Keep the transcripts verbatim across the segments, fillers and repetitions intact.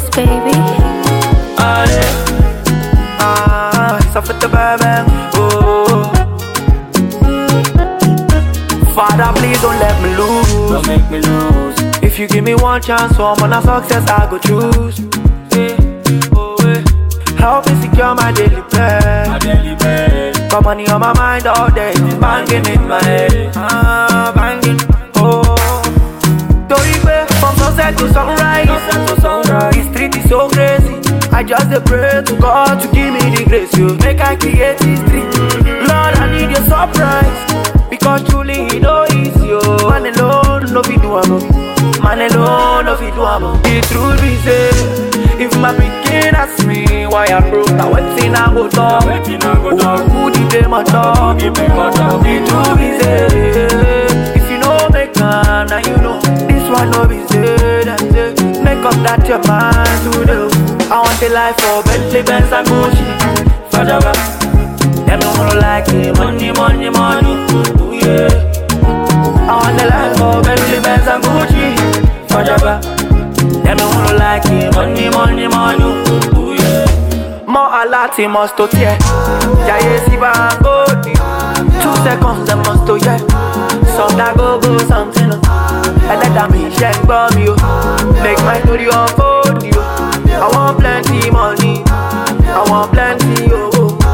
Beats, baby. Ah, yeah. Ah, ça fait te bang. Oh. Father, please don't let me lose. Don't make me lose. If you give me one chance, so I'm on a success, I go choose. Yeah. Oh, yeah. Help me secure my daily bread. My daily bread. Got money on my mind all day, banging in my head. Ah, banging. Oh. Tori pé, from sunset to sunrise. Sunset to sunrise. The street is so crazy. I just dey pray to God to give me the grace, yo. Make I create history. Lord, I need your surprise. Because truly he know easy, yo. Man alone no fit do am. Man alone no fit do am. The truth be say, if my pikin ask me why I broke, I wetin I go talk. Wetin I go talk. Who did they my talk? Give me my talk. The truth be say, if you know make am, now you know. This one no be say, that's it. Make up that your mind to do. I want a life for Bentley, Benz and Gucci. Fajaba. Them no wanna like it. Money, money, money. Ooh, yeah. I want a life for Bentley, Benz and Gucci. Fajaba. Them no wanna like it. Money, money, money. Ooh, yeah. More alati must to tear. Jaye si bangoti. Two seconds them must to yeah. Some that go go something. I let them in check bomb you. Make my story unfold you. I want plenty money. I want plenty oh.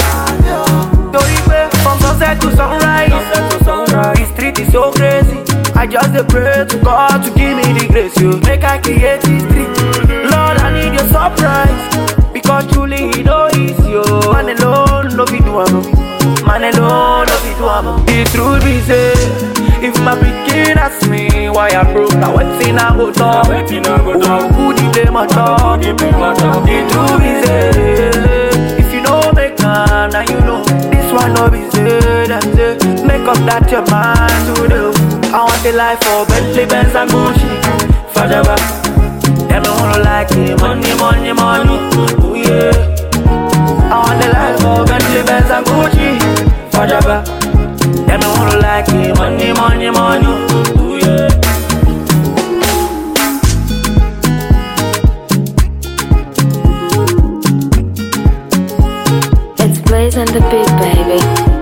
Tori pé, from sunset to sunrise. Sunset to sunrise. The street is so crazy. I just dey pray to God to give me the grace, yo. Make I create history. Lord, I need your surprise. Because truly he know easy, yo. Man alone no fit do am. Man alone no fit do am. The truth be say, if my pikin ask me why I broke, I wetin I go talk. Wetin I go talk. Who did they my talk? Give me my talk. The truth be say, if you know make am, now you know. This one no be say, that's it. Make up that your mind to do. I want a life for Bentley, Benz and Gucci. Fajaba. Them no wanna like it. Money, money, money. Ooh yeah. I want a life for Bentley, Benz and Gucci. Fajaba. Them no wanna like it. Money, money, money. Ooh yeah. It's Blaze and the Beat, baby.